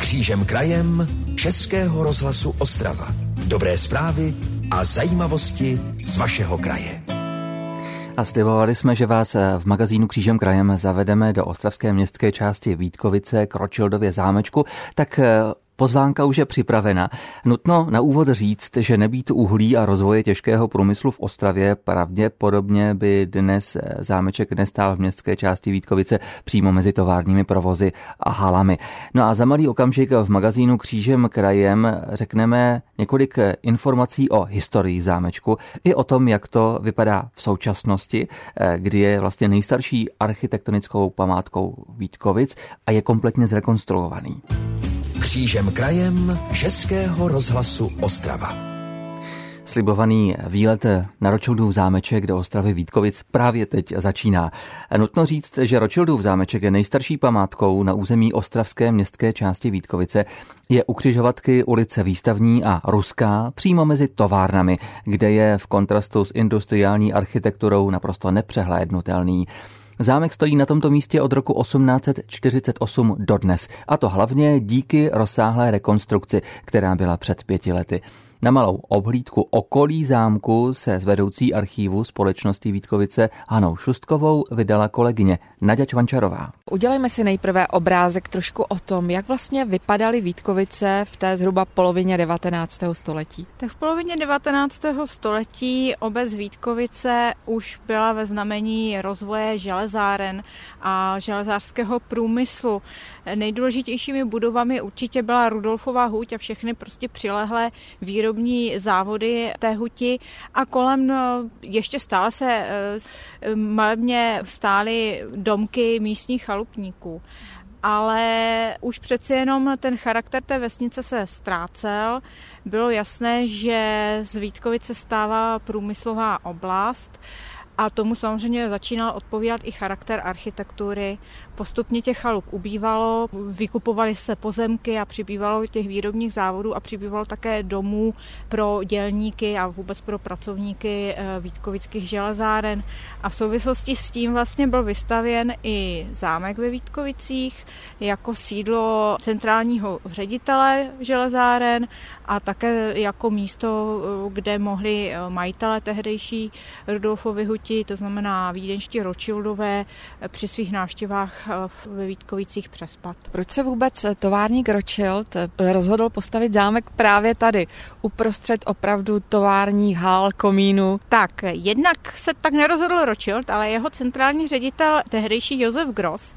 Křížem krajem Českého rozhlasu Ostrava. Dobré zprávy a zajímavosti z vašeho kraje. A slibovali jsme, že vás v magazínu Křížem krajem zavedeme do ostravské městské části Vítkovice k Rothschildově zámečku, tak pozvánka už je připravena. Nutno na úvod říct, že nebýt uhlí a rozvoje těžkého průmyslu v Ostravě, pravděpodobně by dnes zámeček nestál v městské části Vítkovice přímo mezi továrními provozy a halami. No a za malý okamžik v magazínu Křížem krajem řekneme několik informací o historii zámečku i o tom, jak to vypadá v současnosti, kdy je vlastně nejstarší architektonickou památkou Vítkovic a je kompletně zrekonstruovaný. Křížem krajem Českého rozhlasu Ostrava. Slibovaný výlet na Rothschildův zámeček do Ostravy Vítkovic právě teď začíná. Nutno říct, že Rothschildův zámeček je nejstarší památkou na území ostravské městské části Vítkovice. Je u křižovatky ulice Výstavní a Ruská přímo mezi továrnami, kde je v kontrastu s industriální architekturou naprosto nepřehlédnutelný. Zámek stojí na tomto místě od roku 1848 dodnes, a to hlavně díky rozsáhlé rekonstrukci, která byla před 5 lety. Na malou obhlídku okolí zámku se s vedoucí archívu společnosti Vítkovice Hanou Šustkovou vydala kolegyně Naďa Čvančarová. Udělejme si nejprve obrázek trošku o tom, jak vlastně vypadaly Vítkovice v té zhruba polovině 19. století. Tak v polovině 19. století obec Vítkovice už byla ve znamení rozvoje železáren a železářského průmyslu. Nejdůležitějšími budovami určitě byla Rudolfova huť a všechny prostě přilehlé výrobní závody té huti a kolem ještě stále se malebně stály domky místních chalupníků. Ale už přeci jenom ten charakter té vesnice se ztrácel. Bylo jasné, že z Vítkovice stává průmyslová oblast a tomu samozřejmě začínal odpovídat i charakter architektury. Postupně těch chalup ubývalo, vykupovaly se pozemky a přibývalo těch výrobních závodů a přibývalo také domů pro dělníky a vůbec pro pracovníky vítkovických železáren. A v souvislosti s tím vlastně byl vystavěn i zámek ve Vítkovicích jako sídlo centrálního ředitele železáren a také jako místo, kde mohli majitelé tehdejší Rudolfovy huti, to znamená vídeňští Rothschildové, při svých návštěvách ve Vítkovicích přespat. Proč se vůbec továrník Rothschild rozhodl postavit zámek právě tady, uprostřed opravdu továrních hal, komínů? Tak, jednak se tak nerozhodl Rothschild, ale jeho centrální ředitel, tehdejší Josef Gross.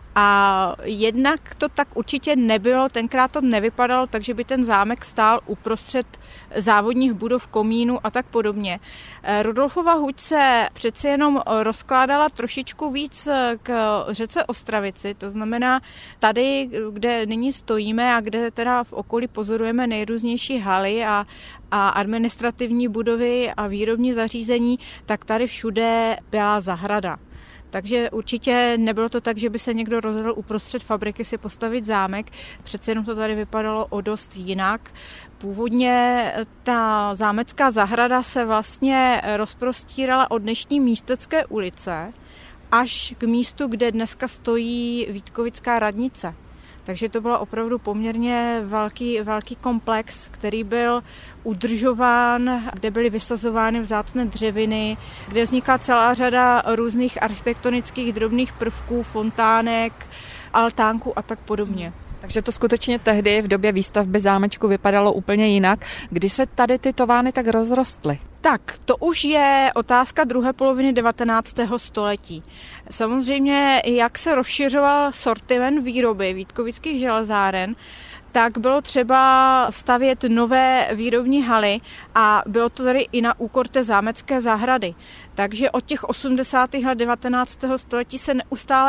A jednak to tak určitě nebylo, tenkrát to nevypadalo, takže by ten zámek stál uprostřed závodních budov, komínů a tak podobně. Rudolfova huť se přeci jenom rozkládala trošičku víc k řece Ostravici, to znamená tady, kde nyní stojíme a kde teda v okolí pozorujeme nejrůznější haly a administrativní budovy a výrobní zařízení, tak tady všude byla zahrada. Takže určitě nebylo to tak, že by se někdo rozhodl uprostřed fabriky si postavit zámek. Přece jenom to tady vypadalo o dost jinak. Původně ta zámecká zahrada se vlastně rozprostírala od dnešní Místecké ulice až k místu, kde dneska stojí Vítkovická radnice. Takže to byl opravdu poměrně velký komplex, který byl udržován, kde byly vysazovány vzácné dřeviny, kde vznikla celá řada různých architektonických drobných prvků, fontánek, altánků a tak podobně. Takže to skutečně tehdy v době výstavby zámečku vypadalo úplně jinak. Kdy se tady ty továrny tak rozrostly? Tak, to už je otázka druhé poloviny 19. století. Samozřejmě, jak se rozšiřoval sortiment výroby vítkovických železáren, tak bylo třeba stavět nové výrobní haly a bylo to tady i na úkor té zámecké zahrady. Takže od těch 80. let 19. století se neustále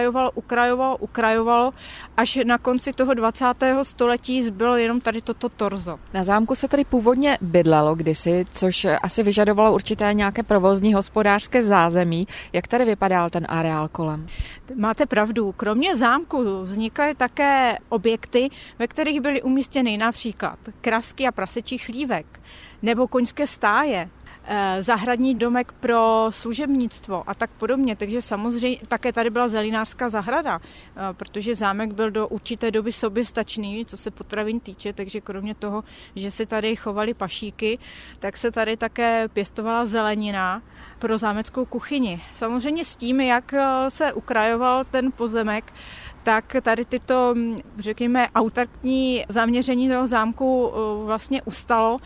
ukrajovalo, až na konci toho 20. století zbylo jenom tady toto torzo. Na zámku se tady původně bydlelo kdysi, což asi vyžadovalo určité nějaké provozní hospodářské zázemí. Jak tady vypadal ten areál kolem? Máte pravdu. Kromě zámku vznikly také objekty, ve kterých byly umístěny například krasky a prasečí chlívek nebo koňské stáje. zahradní domek pro služebnictvo a tak podobně. Takže samozřejmě také tady byla zelinářská zahrada, protože zámek byl do určité doby soběstačný, co se potravin týče, takže kromě toho, že se tady chovaly pašíky, tak se tady také pěstovala zelenina pro zámeckou kuchyni. Samozřejmě s tím, jak se ukrajoval ten pozemek, tak tady tyto, řekněme, autarkní zaměření toho zámku vlastně ustalo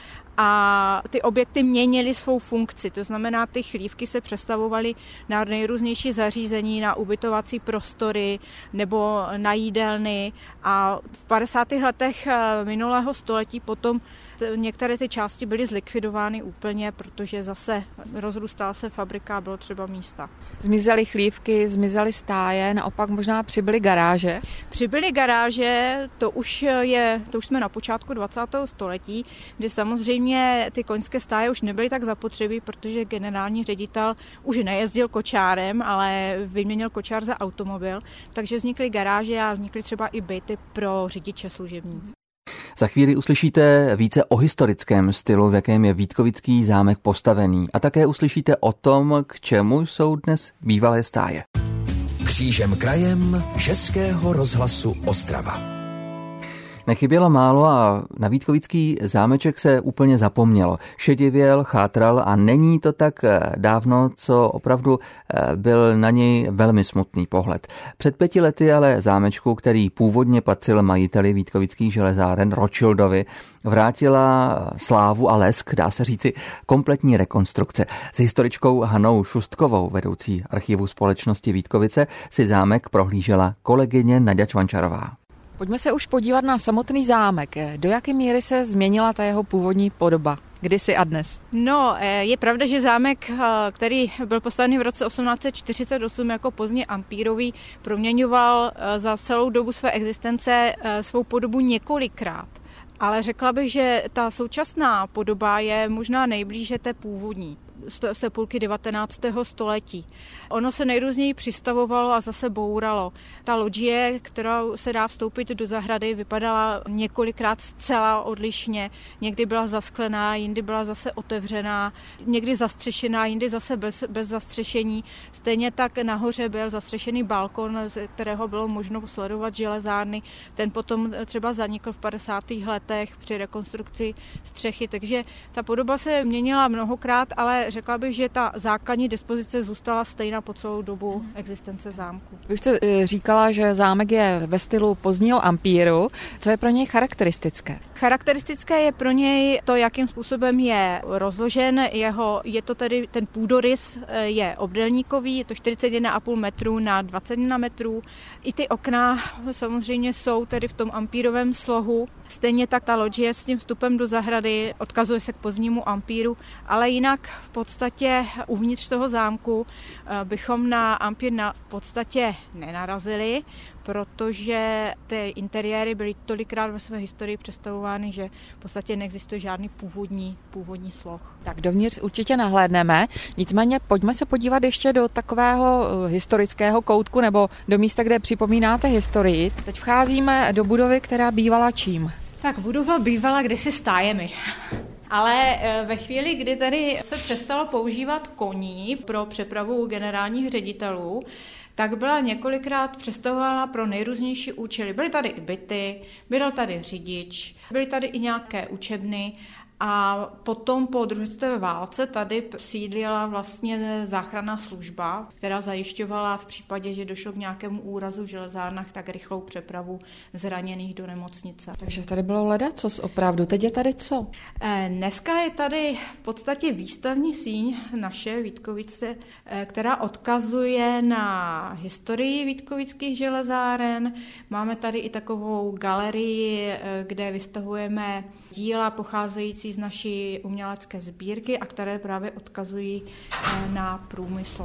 a ty objekty měnily svou funkci. To znamená, ty chlívky se přestavovaly na nejrůznější zařízení, na ubytovací prostory nebo na jídelny a v 50. letech minulého století potom některé ty části byly zlikvidovány úplně, protože zase rozrůstala se fabrika a bylo třeba místa. Zmizely chlívky, zmizely stáje, naopak možná přibyly garáže? Přibyly garáže, to už jsme na počátku 20. století, kdy samozřejmě ty koňské stáje už nebyly tak zapotřebí, protože generální ředitel už nejezdil kočárem, ale vyměnil kočár za automobil, takže vznikly garáže a vznikly třeba i byty pro řidiče služební. Za chvíli uslyšíte více o historickém stylu, v jakém je Vítkovický zámek postavený. A také uslyšíte o tom, k čemu jsou dnes bývalé stáje. Křížem krajem Českého rozhlasu Ostrava. Nechybělo málo a na Vítkovický zámeček se úplně zapomnělo. Šedivěl, chátral a není to tak dávno, co opravdu byl na něj velmi smutný pohled. Před 5 lety ale zámečku, který původně patřil majiteli Vítkovických železáren Rothschildovi, vrátila slávu a lesk, dá se říci, kompletní rekonstrukce. S historičkou Hanou Šustkovou, vedoucí archivu společnosti Vítkovice, si zámek prohlížela kolegyně Naďa Čvančarová. Pojďme se už podívat na samotný zámek. Do jaké míry se změnila ta jeho původní podoba? Kdysi a dnes? No, je pravda, že zámek, který byl postavený v roce 1848 jako pozdně ampírový, proměňoval za celou dobu své existence svou podobu několikrát. Ale řekla bych, že ta současná podoba je možná nejblíže té původní z půlky 19. století. Ono se nejrůzněji přistavovalo a zase bouralo. Ta lodžie, kterou se dá vstoupit do zahrady, vypadala několikrát zcela odlišně. Někdy byla zasklená, jindy byla zase otevřená, někdy zastřešená, jindy zase bez zastřešení. Stejně tak nahoře byl zastřešený balkon, z kterého bylo možno sledovat železárny. Ten potom třeba zanikl v 50. letech při rekonstrukci střechy, takže ta podoba se měnila mnohokrát, ale řekla bych, že ta základní dispozice zůstala stejná po celou dobu existence zámku. Vy jste říkala, že zámek je ve stylu pozdního ampíru. Co je pro něj charakteristické? Charakteristické je pro něj to, jakým způsobem je rozložen. Je to tedy ten půdorys je obdélníkový, je to 41,5 metrů na 21 metrů. I ty okna samozřejmě jsou tedy v tom ampírovém slohu. Stejně tak ta lodžie s tím vstupem do zahrady odkazuje se k pozdnímu ampíru, ale jinak v podstatě uvnitř toho zámku bychom na ampír v podstatě nenarazili, protože ty interiéry byly tolikrát ve své historii představovány, že v podstatě neexistuje žádný původní sloh. Tak dovnitř určitě nahlédneme, nicméně pojďme se podívat ještě do takového historického koutku nebo do místa, kde připomínáte historii. Teď vcházíme do budovy, která bývala čím? Tak budova bývala kdysi stájemi. Ale ve chvíli, kdy tady se přestalo používat koní pro přepravu generálních ředitelů, tak byla několikrát přestavována pro nejrůznější účely. Byly tady i byty, byl tady řidič, byly tady i nějaké učebny a potom po druhé světové válce tady sídlila vlastně záchranná služba, která zajišťovala v případě, že došlo k nějakému úrazu v železárnách, tak rychlou přepravu zraněných do nemocnice. Takže tady bylo ledacos opravdu. Teď je tady co? Dneska je tady v podstatě výstavní síň naše Vítkovice, která odkazuje na historii vítkovických železáren. Máme tady i takovou galerii, kde vystavujeme díla pocházející z naší umělecké sbírky a které právě odkazují na průmysl.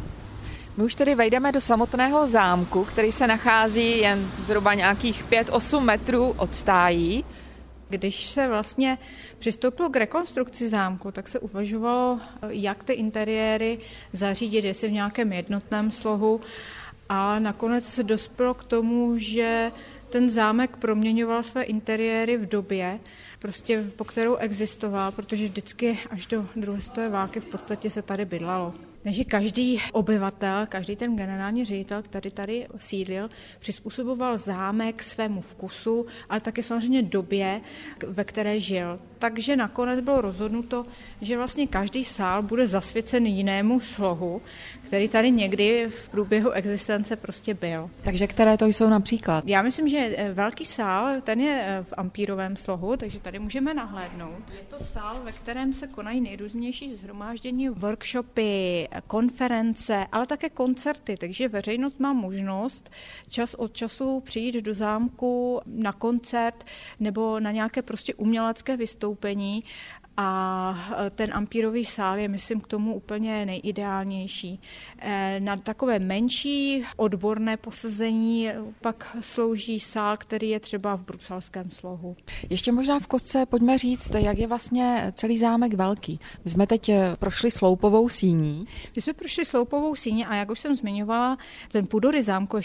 My už tedy vejdeme do samotného zámku, který se nachází jen zhruba nějakých 5-8 metrů od stájí. Když se vlastně přistoupilo k rekonstrukci zámku, tak se uvažovalo, jak ty interiéry zařídit, jestli v nějakém jednotném slohu, ale nakonec se dospělo k tomu, že ten zámek proměňoval své interiéry v době, prostě po kterou existoval, protože vždycky až do druhé světové války v podstatě se tady bydlalo. Takže každý obyvatel, každý ten generální ředitel, který tady sídlil, přizpůsoboval zámek svému vkusu, ale také samozřejmě době, ve které žil. Takže nakonec bylo rozhodnuto, že vlastně každý sál bude zasvěcen jinému slohu, který tady někdy v průběhu existence prostě byl. Takže které to jsou například? Já myslím, že velký sál, ten je v ampírovém slohu, takže tady můžeme nahlédnout. Je to sál, ve kterém se konají nejrůznější shromáždění, workshopy, konference, ale také koncerty, takže veřejnost má možnost čas od času přijít do zámku na koncert nebo na nějaké prostě umělecké vystoupení. A ten ampírový sál je, myslím, k tomu úplně nejideálnější. Na takové menší odborné posezení pak slouží sál, který je třeba v bruselském slohu. Ještě možná v kostce pojďme říct, jak je vlastně celý zámek velký. My jsme teď prošli sloupovou síní. My jsme prošli sloupovou síní a jak už jsem zmiňovala, ten půdorys zámku je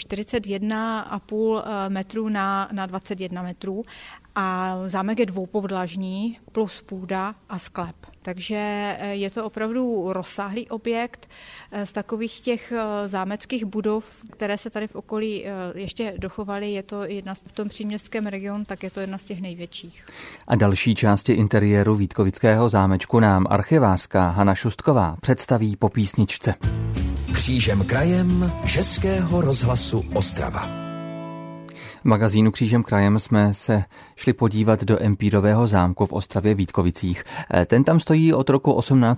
41,5 metrů na 21 metrů. A zámek je dvoupodlažní plus půda a sklep. Takže je to opravdu rozsáhlý objekt z takových těch zámeckých budov, které se tady v okolí ještě dochovaly. Je to jedna v tom příměstském regionu, tak je to jedna z těch největších. A další části interiéru Vítkovického zámečku nám archivářka Hana Šustková představí po písničce. Křížem krajem Českého rozhlasu Ostrava. V magazínu Křížem krajem jsme se šli podívat do empírového zámku v Ostravě Vítkovicích. Ten tam stojí od roku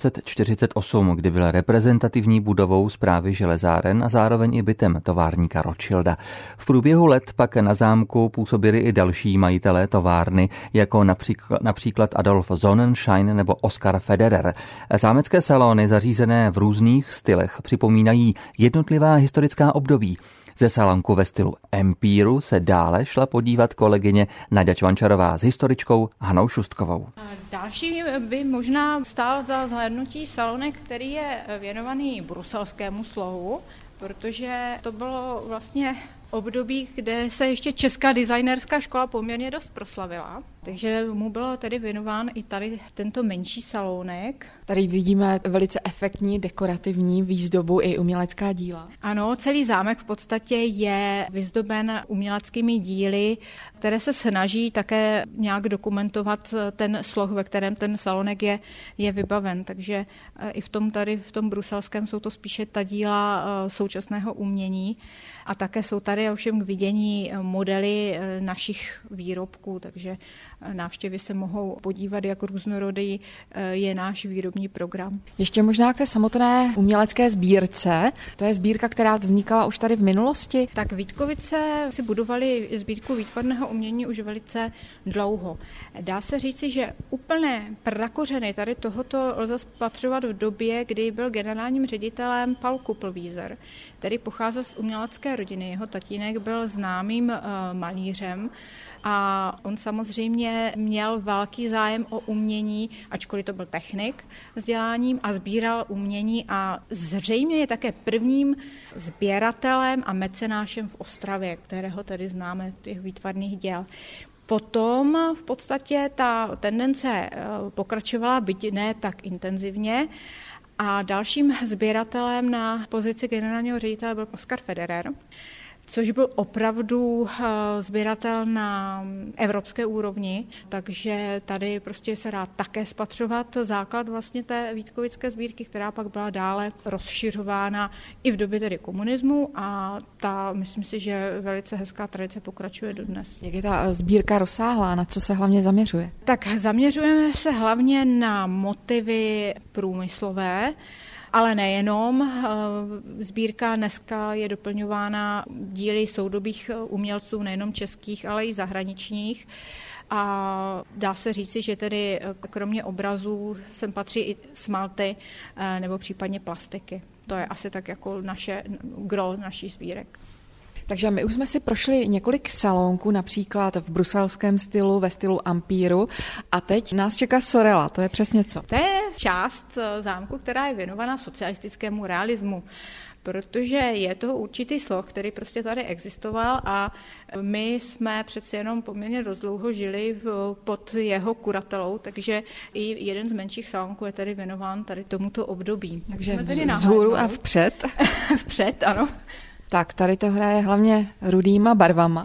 1848, kdy byl reprezentativní budovou Správy železáren a zároveň i bytem továrníka Rothschilda. V průběhu let pak na zámku působili i další majitelé továrny, jako například Adolf Sonnenschein nebo Oskar Federer. Zámecké salony zařízené v různých stylech připomínají jednotlivá historická období. Ze salonku ve stylu empíru se dále šla podívat kolegyně Naďa Čvančarová s historičkou Hanou Šustkovou. Další by možná stál za zhlédnutí salonek, který je věnovaný bruselskému slohu, protože to bylo vlastně období, kde se ještě česká designerská škola poměrně dost proslavila. Takže mu bylo tedy věnován i tady tento menší salónek. Tady vidíme velice efektní dekorativní výzdobu i umělecká díla. Ano, celý zámek v podstatě je vyzdoben uměleckými díly, které se snaží také nějak dokumentovat ten sloh, ve kterém ten salonek je vybaven. Takže i v tom bruselském jsou to spíše ta díla současného umění. A také jsou tady ovšem k vidění modely našich výrobků, takže návštěvy se mohou podívat, jak různorodý je náš výrobní program. Ještě možná k té samotné umělecké sbírce. To je sbírka, která vznikala už tady v minulosti? Tak Vítkovice si budovali sbírku výtvarného umění už velice dlouho. Dá se říci, že úplné prakořeny tady tohoto lze spatřovat v době, kdy byl generálním ředitelem Paul Kupelwieser, který pocházel z umělecké rodiny. Jeho tatínek byl známým malířem a on samozřejmě měl velký zájem o umění, ačkoliv to byl technik vzděláním a sbíral umění a zřejmě je také prvním sběratelem a mecenášem v Ostravě, kterého tedy známe těch výtvarných děl. Potom v podstatě ta tendence pokračovala, byť ne tak intenzivně, a dalším sběratelem na pozici generálního ředitele byl Oskar Federer, což byl opravdu sběratel na evropské úrovni, takže tady prostě se dá také spatřovat základ vlastně té vítkovické sbírky, která pak byla dále rozšiřována i v době tedy komunismu a ta, myslím si, že velice hezká tradice pokračuje dodnes. Jak je ta sbírka rozsáhlá, na co se hlavně zaměřuje? Tak zaměřujeme se hlavně na motivy průmyslové, ale nejenom. Sbírka dneska je doplňována díly soudobých umělců, nejenom českých, ale i zahraničních. A dá se říci, že tedy kromě obrazů sem patří i smalty nebo případně plastiky. To je asi tak jako gro naší sbírek. Takže my už jsme si prošli několik salónků, například v bruselském stylu, ve stylu ampíru a teď nás čeká Sorela, to je přesně co? To je část zámku, která je věnovaná socialistickému realismu. protože je to určitý sloh, který prostě tady existoval a my jsme přeci jenom poměrně dlouho žili pod jeho kuratelou, takže i jeden z menších salonků je tady věnován tady tomuto období. Takže vzhůru a vpřed. Vpřed, ano. Tak, tady to hraje hlavně rudýma barvama.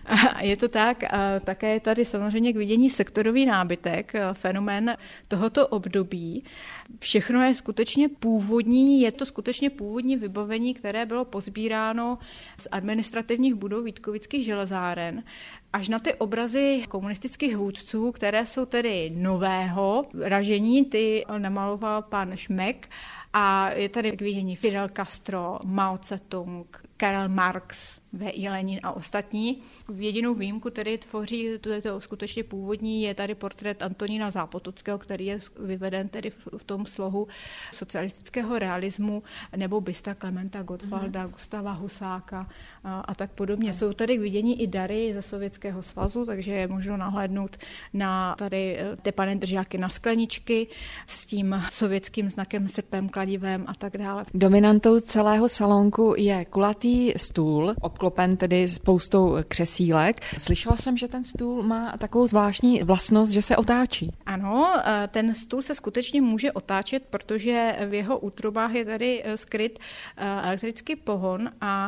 Je to tak, také je tady samozřejmě k vidění sektorový nábytek, fenomén tohoto období. Všechno je skutečně původní, je to skutečně původní vybavení, které bylo pozbíráno z administrativních budov Vítkovických železáren, až na ty obrazy komunistických vůdců, které jsou tedy nového ražení, ty namaloval pan Šmek, a je tady k vidění Fidel Castro, Mao Tse-tung, Karel Marx, V.I. Lenin a ostatní. Jedinou výjimku tedy tvoří, to je to skutečně původní, je tady portrét Antonína Zápotockého, který je vyveden tedy v tom slohu socialistického realismu, nebo bysta Klementa Gottwalda, Gustava Husáka a tak podobně. Jsou tady k vidění i dary ze Sovětského svazu, takže je možno nahlédnout na tady tepané držáky na skleničky s tím sovětským znakem, srpem, kladivem a tak dále. Dominantou celého salonku je kulatý stůl, obklopen tedy spoustou křesílek. Slyšela jsem, že ten stůl má takovou zvláštní vlastnost, že se otáčí. Ano, ten stůl se skutečně může otáčet, protože v jeho útrobách je tady skryt elektrický pohon a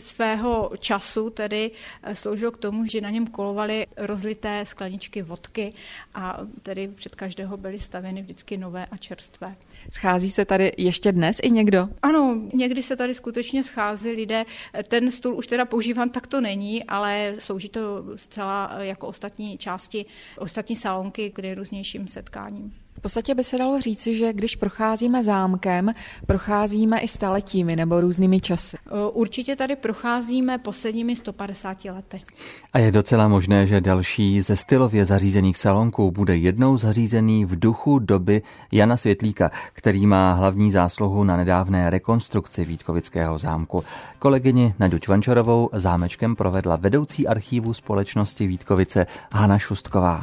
svého času tedy sloužil k tomu, že na něm kolovaly rozlité skleničky vodky a tedy před každého byly stavěny vždycky nové a čerstvé. Schází se tady ještě dnes i někdo? Ano, někdy se tady skutečně schází lidé. Ten stůl už teda používán takto není, ale slouží to zcela jako ostatní části, ostatní salonky k nejrůznějším setkáním. V podstatě by se dalo říci, že když procházíme zámkem, procházíme i staletími nebo různými časy. Určitě tady procházíme posledními 150 lety. A je docela možné, že další ze stylově zařízených salonků bude jednou zařízený v duchu doby Jana Světlíka, který má hlavní zásluhu na nedávné rekonstrukci Vítkovického zámku. Kolegyni Naďu Čvančarovou zámečkem provedla vedoucí archívu společnosti Vítkovice Hana Šustková.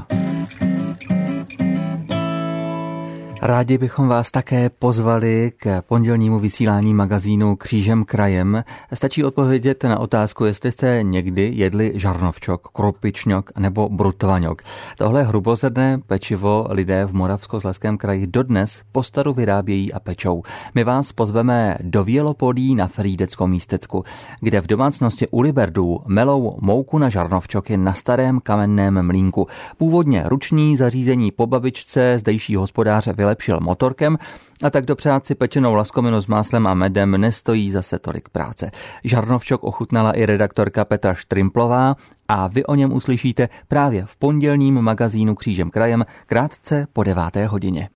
Rádi bychom vás také pozvali k pondělnímu vysílání magazínu Křížem krajem. Stačí odpovědět na otázku, jestli jste někdy jedli žarnovčok, krupičňok nebo brutvaňok. Tohle hrubozrné pečivo lidé v Moravskoslezském kraji dodnes po staru vyrábějí a pečou. My vás pozveme do Vělopolí na Frýdeckom místecku, kde v domácnosti u Liberdů melou mouku na žarnovčoky na starém kamenném mlýnku. Původně ruční zařízení po babičce zdejší hospodáře vylepšil motorkem a tak dopřát si pečenou laskominu s máslem a medem nestojí zase tolik práce. Žarnovčok ochutnala i redaktorka Petra Štrimplová a vy o něm uslyšíte právě v pondělním magazínu Křížem krajem krátce po 9. hodině.